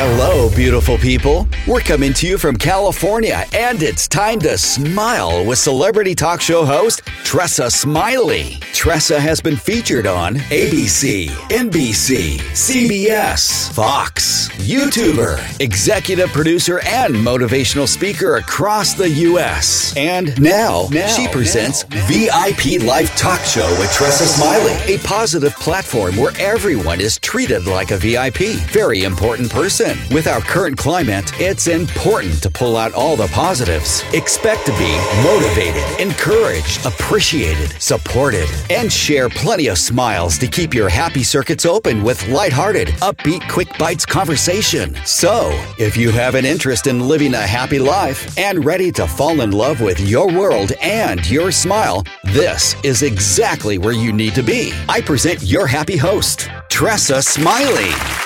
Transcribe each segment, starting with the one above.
Hello, beautiful people. We're coming to you from California, and it's time to smile with celebrity talk show host Tressa Smiley. Tressa has been featured on ABC, NBC, CBS, Fox, YouTuber, executive producer, and motivational speaker across the U.S. And now she presents VIP Live Talk Show with Tressa Smiley, a positive platform where everyone is treated like a VIP. Very important person. With our current climate, it's important to pull out all the positives. Expect to be motivated, encouraged, appreciated, supported, and share plenty of smiles to keep your happy circuits open with lighthearted, upbeat, quick bites conversation. So, if you have an interest in living a happy life and ready to fall in love with your world and your smile, this is exactly where you need to be. I present your happy host, Tressa Smiley.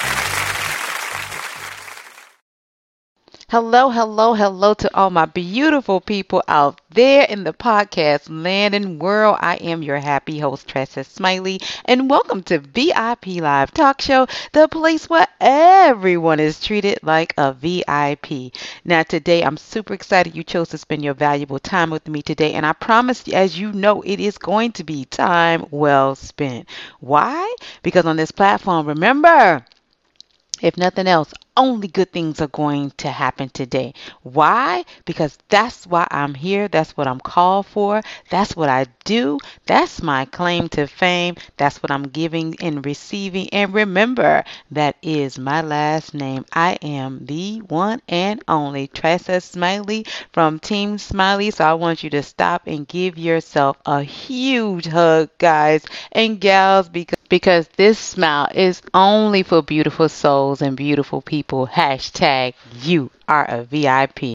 Hello to all my beautiful people out there in the podcast land and world. I am your happy host, Tressa Smiley, and welcome to VIP Live Talk Show, the place where everyone is treated like a VIP. Now, today, I'm super excited you chose to spend your valuable time with me today, and I promise, as you know, it is going to be time well spent. Why? Because on this platform, remember, if nothing else, only good things are going to happen today. Why? Because that's why I'm here. That's what I'm called for. That's what I do. That's my claim to fame. That's what I'm giving and receiving. And remember, that is my last name. I am the one and only Tressa Smiley from Team Smiley. So I want you to stop and give yourself a huge hug, guys and gals, because this smile is only for beautiful souls and beautiful people. Hashtag you are a VIP.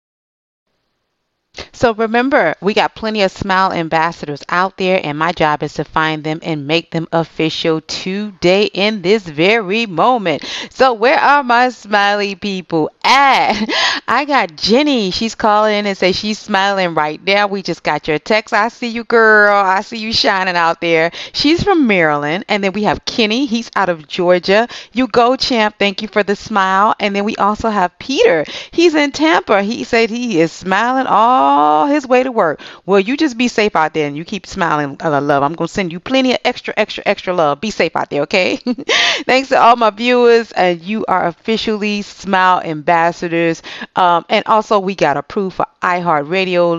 So remember, we got plenty of smile ambassadors out there, and my job is to find them and make them official today in this very moment. So where are my smiley people at? I got Jenny. She's calling in and say she's smiling right now. We just got your text. I see you, girl. I see you shining out there. She's from Maryland. And then we have Kenny. He's out of Georgia. You go, champ. Thank you for the smile. And then we also have Peter. He's in Tampa. He said he is smiling all his way to work. Well, you just be safe out there and you keep smiling, love. I'm going to send you plenty of extra love. Be safe out there, okay? Thanks to all my viewers. And you are officially Smile Ambassadors. And also, we got approved for iHeartRadio.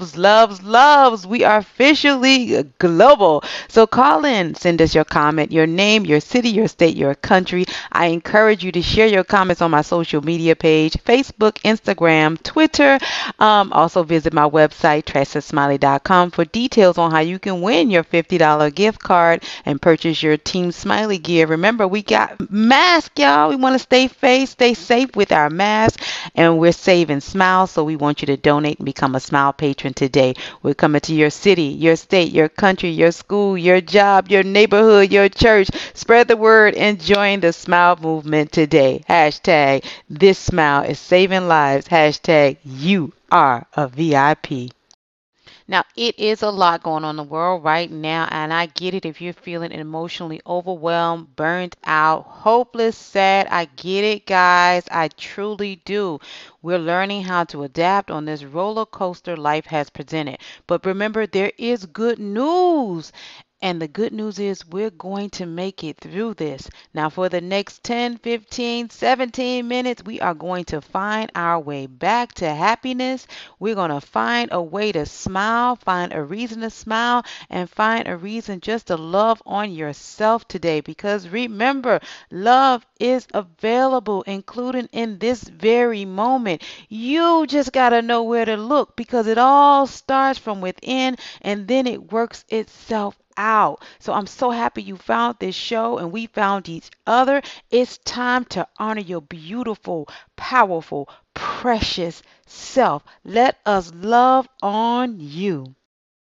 Loves. We are officially global. So call in, send us your comment, your name, your city, your state, your country. I encourage you to share your comments on my social media page, Facebook, Instagram, Twitter. Also visit my website, TressaSmiley.com, for details on how you can win your $50 gift card and purchase your Team Smiley gear. Remember, we got masks, y'all. We want to stay safe with our masks, and we're saving smiles, so we want you to donate and become a Smile patron today. We're coming to your city, your state, your country, your school, your job, your neighborhood, your church. Spread the word and join the Smile movement today. Hashtag this smile is saving lives. Hashtag you are a VIP. Now, it is a lot going on in the world right now, and I get it if you're feeling emotionally overwhelmed, burnt out, hopeless, sad. I get it, guys. I truly do. We're learning how to adapt on this roller coaster life has presented. But remember, there is good news. And the good news is we're going to make it through this. Now, for the next 10, 15, 17 minutes, we are going to find our way back to happiness. We're going to find a way to smile, find a reason to smile, and find a reason just to love on yourself today. Because remember, love is available, including in this very moment. You just got to know where to look, because it all starts from within and then it works itself out. So I'm so happy you found this show and we found each other. It's time to honor your beautiful, powerful, precious self. Let us love on you.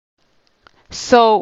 So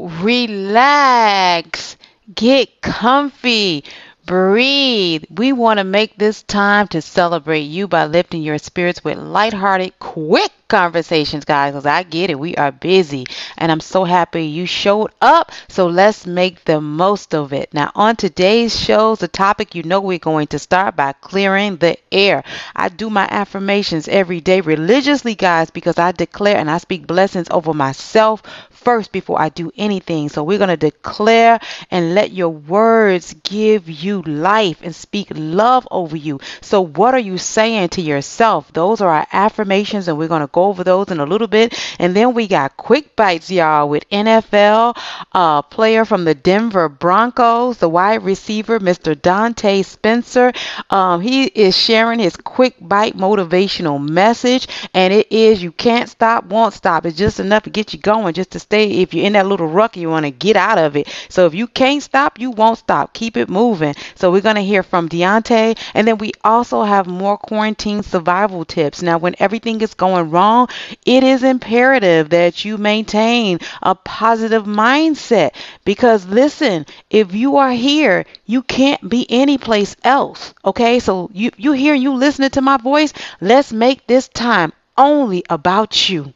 relax, get comfy, breathe. We want to make this time to celebrate you by lifting your spirits with lighthearted, quick conversations, guys, because I get it. We are busy, and I'm so happy you showed up. So let's make the most of it. Now, on today's show, the topic, we're going to start by clearing the air. I do my affirmations every day religiously, guys, because I declare and I speak blessings over myself first before I do anything. So we're going to declare and let your words give you life and speak love over you. So what are you saying to yourself? Those are our affirmations, and we're going to go over those in a little bit. And then we got quick bites, y'all, with NFL player from the Denver Broncos, the wide receiver, Mr. Dante Spencer. He is sharing his quick bite motivational message, and it is you can't stop, won't stop. It's just enough to get you going, just to stay. If you're in that little ruck, you want to get out of it. So if you can't stop, you won't stop. Keep it moving. So we're going to hear from Deontay, and then we also have more quarantine survival tips. Now, when everything is going wrong, it is imperative that you maintain a positive mindset, because listen, if you are here, you can't be anyplace else. Okay, so you here, you listening to my voice. Let's make this time only about you.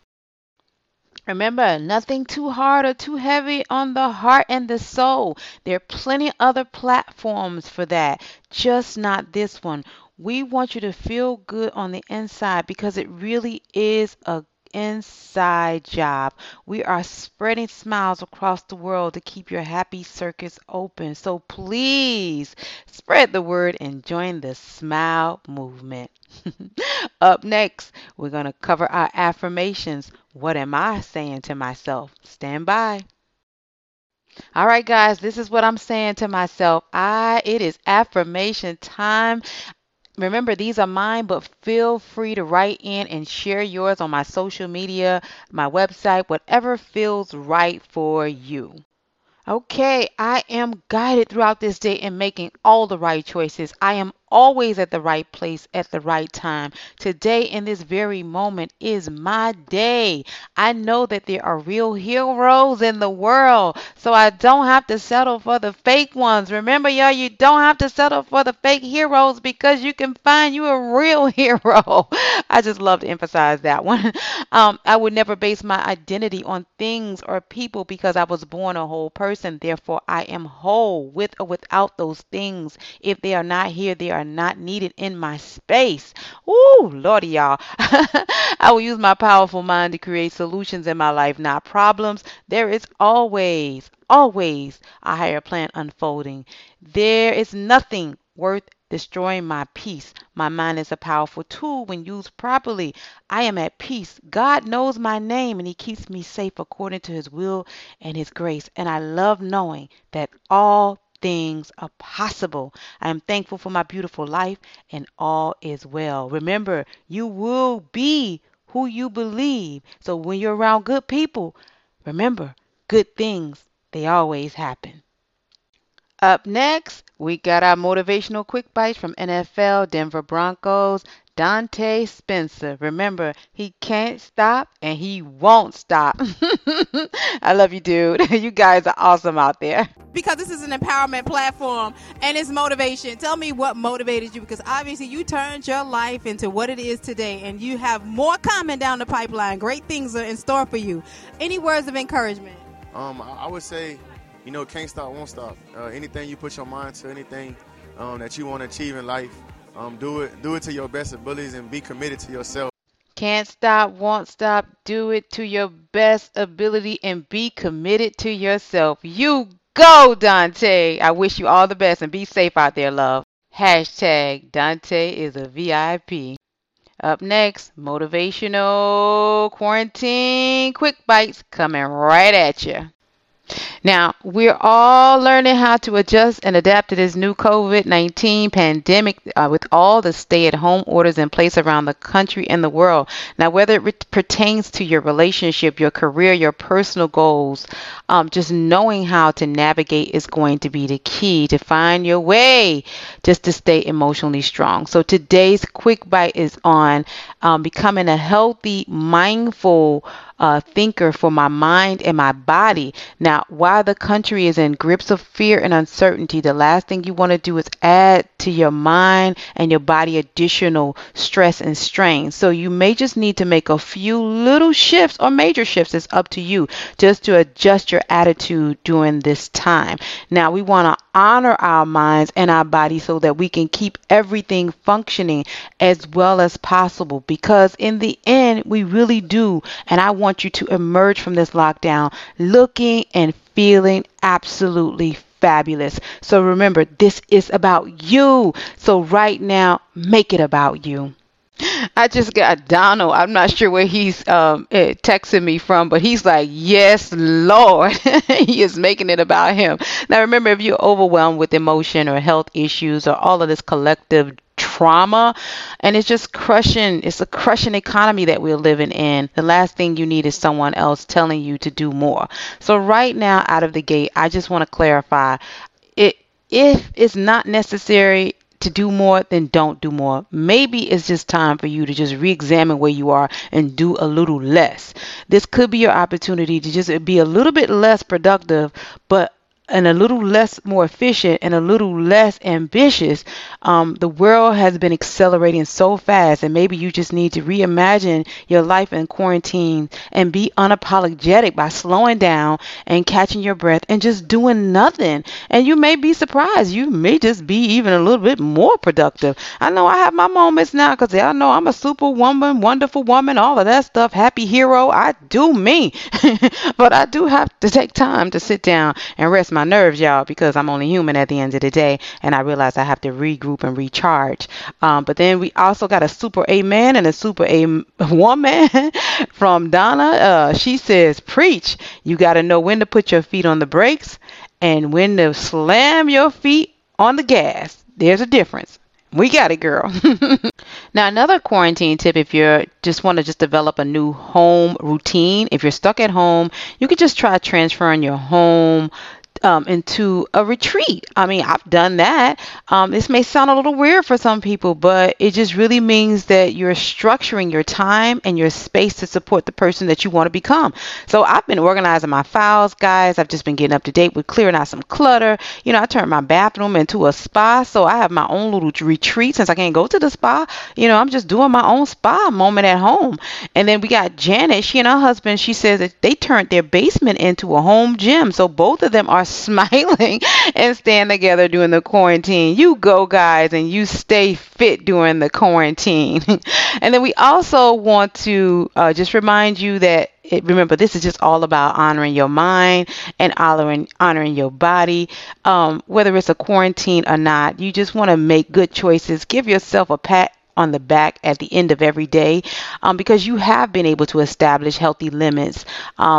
Remember, nothing too hard or too heavy on the heart and the soul. There are plenty other platforms for that, just not this one. We want you to feel good on the inside, because it really is a inside job. We are spreading smiles across the world to keep your happy circus open. So please spread the word and join the smile movement. Up next, we're going to cover our affirmations. What am I saying to myself? Stand by. All right, guys, this is what I'm saying to myself. It is affirmation time. Remember, these are mine, but feel free to write in and share yours on my social media, my website, whatever feels right for you. Okay, I am guided throughout this day in making all the right choices. I am always at the right place at the right time. Today, in this very moment, is my day. I know that there are real heroes in the world, so I don't have to settle for the fake ones. Remember, y'all, you don't have to settle for the fake heroes, because you can find you a real hero. I just love to emphasize that one. I would never base my identity on things or people, because I was born a whole person. Therefore, I am whole with or without those things. If they are not here, they are not needed in my space. Ooh, Lordy, y'all. I will use my powerful mind to create solutions in my life, not problems. There is always a higher plan unfolding. There is nothing worth destroying my peace. My mind is a powerful tool when used properly. I am at peace. God knows my name, and He keeps me safe according to His will and His grace. And I love knowing that all things are possible. I am thankful for my beautiful life, and all is well. Remember, you will be who you believe. So when you're around good people, remember, good things, they always happen. Up next, we got our motivational quick bites from NFL Denver Broncos, Dante Spencer. Remember, he can't stop and he won't stop. I love you, dude. You guys are awesome out there. Because this is an empowerment platform and it's motivation. Tell me what motivated you, because obviously you turned your life into what it is today, and you have more coming down the pipeline. Great things are in store for you. Any words of encouragement? I would say, can't stop, won't stop. Anything you put your mind to, anything that you want to achieve in life, do it to your best abilities and be committed to yourself. Can't stop, won't stop. Do it to your best ability and be committed to yourself. You go, Dante. I wish you all the best and be safe out there, love. Hashtag Dante is a VIP. Up next, motivational quarantine quick bites coming right at you. Now, we're all learning how to adjust and adapt to this new COVID-19 pandemic with all the stay-at-home orders in place around the country and the world. Now, whether it pertains to your relationship, your career, your personal goals, just knowing how to navigate is going to be the key to find your way just to stay emotionally strong. So today's quick bite is on becoming a healthy, mindful thinker for my mind and my body. Now, while the country is in grips of fear and uncertainty, the last thing you want to do is add to your mind and your body additional stress and strain. So you may just need to make a few little shifts or major shifts. It's up to you, just to adjust your attitude during this time. Now, we want to honor our minds and our body so that we can keep everything functioning as well as possible, because in the end, we really do. And I want you to emerge from this lockdown looking and feeling absolutely fabulous. So remember, this is about you. So right now, make it about you. I just got Donald. I'm not sure where he's texting me from, but he's like, yes, Lord. He is making it about him. Now, remember, if you're overwhelmed with emotion or health issues or all of this collective trauma, and it's just crushing, it's a crushing economy that we're living in, the last thing you need is someone else telling you to do more. So right now, out of the gate, I just want to clarify, if it's not necessary to do more, then don't do more. Maybe it's just time for you to just re-examine where you are and do a little less. This could be your opportunity to just be a little bit less productive, and a little less more efficient and a little less ambitious. The world has been accelerating so fast, and maybe you just need to reimagine your life in quarantine and be unapologetic by slowing down and catching your breath and just doing nothing. And you may be surprised. You may just be even a little bit more productive. I know I have my moments now because I know I'm a superwoman, wonderful woman, all of that stuff, happy hero. I do me. But I do have to take time to sit down and rest my nerves, y'all, because I'm only human at the end of the day, and I realize I have to regroup and recharge. But then we also got a super amen and a super a woman from Donna. She says, preach. You got to know when to put your feet on the brakes and when to slam your feet on the gas. There's a difference. We got it, girl. Now, another quarantine tip, if you just want to just develop a new home routine, if you're stuck at home, you could just try transferring your home into a retreat. I mean, I've done that. This may sound a little weird for some people, but it just really means that you're structuring your time and your space to support the person that you want to become. So I've been organizing my files, guys. I've just been getting up to date with clearing out some clutter. You know, I turned my bathroom into a spa, so I have my own little retreat since I can't go to the spa. You know, I'm just doing my own spa moment at home. And then we got Janet. She and her husband, she says that they turned their basement into a home gym. So both of them are smiling and staying together during the quarantine. You go, guys, and you stay fit during the quarantine. And then we also want to just remind you that remember, this is just all about honoring your mind and honoring your body. Whether it's a quarantine or not, you just want to make good choices. Give yourself a pat on the back at the end of every day, because you have been able to establish healthy limits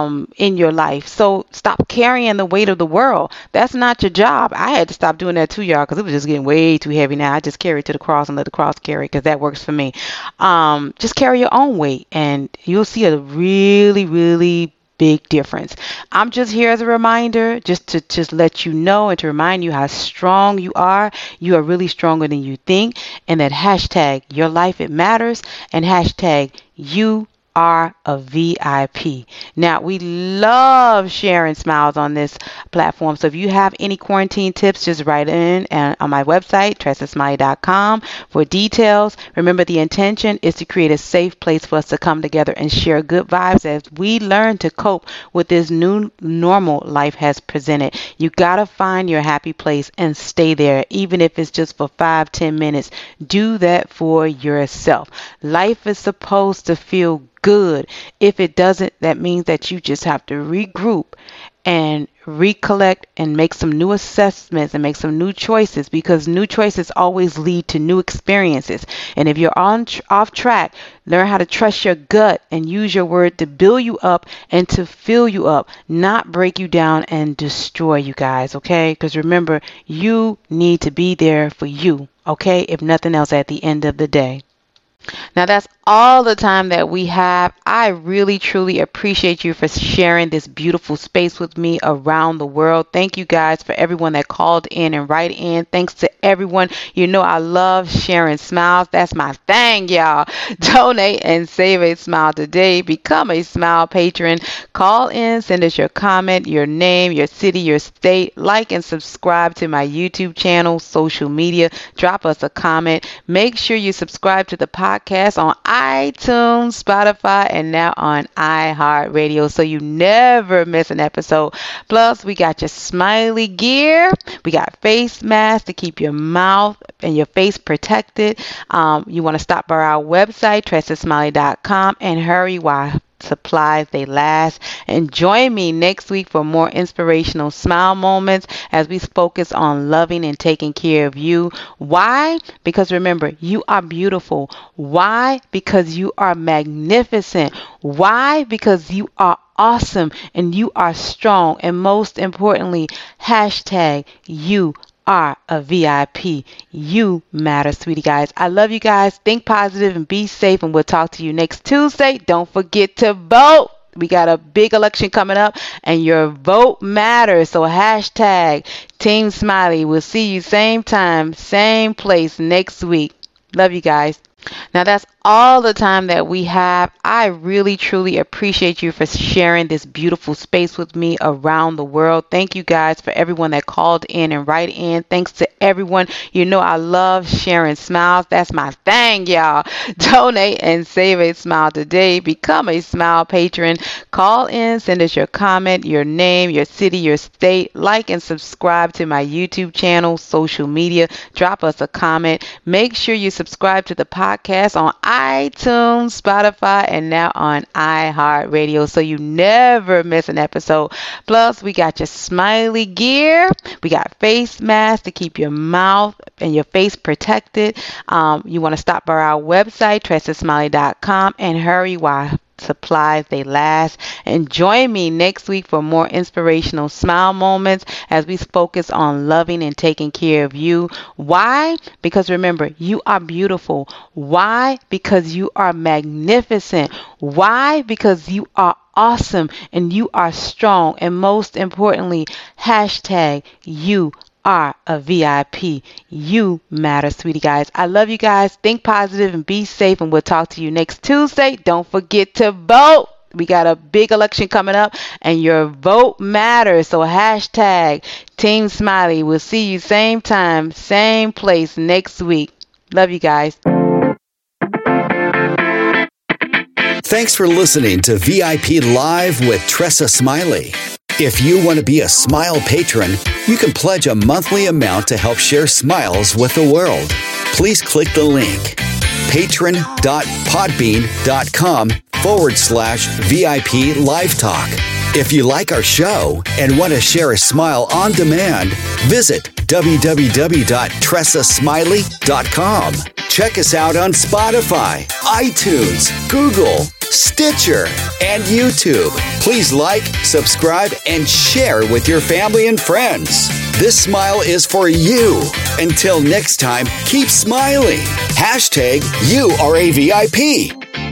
in your life. So stop carrying the weight of the world. That's not your job. I had to stop doing that too, y'all, because it was just getting way too heavy now. I just carry it to the cross and let the cross carry it, because that works for me. Just carry your own weight and you'll see a really, really big difference. I'm just here as a reminder, just to let you know and to remind you how strong you are. You are really stronger than you think. And that hashtag your life, it matters, and hashtag you are a VIP. Now, we love sharing smiles on this platform. So if you have any quarantine tips, just write in on my website, TressaSmiley.com, for details. Remember, the intention is to create a safe place for us to come together and share good vibes as we learn to cope with this new normal life has presented. You got to find your happy place and stay there, even if it's just for 5-10 minutes. Do that for yourself. Life is supposed to feel good. If it doesn't, that means that you just have to regroup and recollect and make some new assessments and make some new choices, because new choices always lead to new experiences. And if you're off track, learn how to trust your gut and use your word to build you up and to fill you up, not break you down and destroy you, guys, okay? Because remember, you need to be there for you, okay? If nothing else, at the end of the day. Now, that's all the time that we have. I really, truly appreciate you for sharing this beautiful space with me around the world. Thank you guys for everyone that called in and write in. Thanks to everyone. You know, I love sharing smiles. That's my thing, y'all. Donate and save a smile today. Become a smile patron. Call in, send us your comment, your name, your city, your state. Like and subscribe to my YouTube channel, social media. Drop us a comment. Make sure you subscribe to the podcast on iTunes, Spotify, and now on iHeartRadio, so you never miss an episode. Plus, we got your smiley gear. We got face masks to keep your mouth and your face protected. You want to stop by our website, TressaSmiley.com, and hurry while supplies they last. And join me next week for more inspirational smile moments as we focus on loving and taking care of you. Why? Because remember, you are beautiful. Why? Because you are magnificent. Why? Because you are awesome and you are strong. And most importantly, hashtag you are a VIP. You matter, sweetie guys. I love you guys. Think positive and be safe, and we'll talk to you next Tuesday. Don't forget to vote. We got a big election coming up, and your vote matters. So hashtag Team Smiley. We'll see you same time, same place next week. Love you guys. Now, that's all the time that we have. I really, truly appreciate you for sharing this beautiful space with me around the world. Thank you guys for everyone that called in and write in. Thanks to everyone. You know, I love sharing smiles. That's my thing, y'all. Donate and save a smile today. Become a smile patron. Call in, send us your comment, your name, your city, your state. Like and subscribe to my YouTube channel, social media. Drop us a comment. Make sure you subscribe to the podcast on iTunes, Spotify, and now on iHeartRadio, so you never miss an episode. Plus, we got your smiley gear. We got face masks to keep your mouth and your face protected. You want to stop by our website, TressaSmiley.com, and hurry while supplies they last. And join me next week for more inspirational smile moments as we focus on loving and taking care of you. Why? Because remember, you are beautiful. Why? Because you are magnificent. Why? Because you are awesome and you are strong. And most importantly, hashtag you are a VIP. You matter, sweetie guys. I love you guys. Think positive and be safe, and we'll talk to you next Tuesday. Don't forget to vote. We got a big election coming up, and your vote matters. So hashtag Team Smiley. We'll see you same time, same place next week. Love you guys. Thanks for listening to VIP Live with Tressa Smiley. If you want to be a Smile patron, you can pledge a monthly amount to help share smiles with the world. Please click the link, patron.podbean.com/VIP Live Talk. If you like our show and want to share a smile on demand, visit www.tressasmiley.com. Check us out on Spotify, iTunes, Google, Stitcher, and YouTube. Please like, subscribe, and share with your family and friends. This smile is for you. Until next time, keep smiling. Hashtag you are a VIP.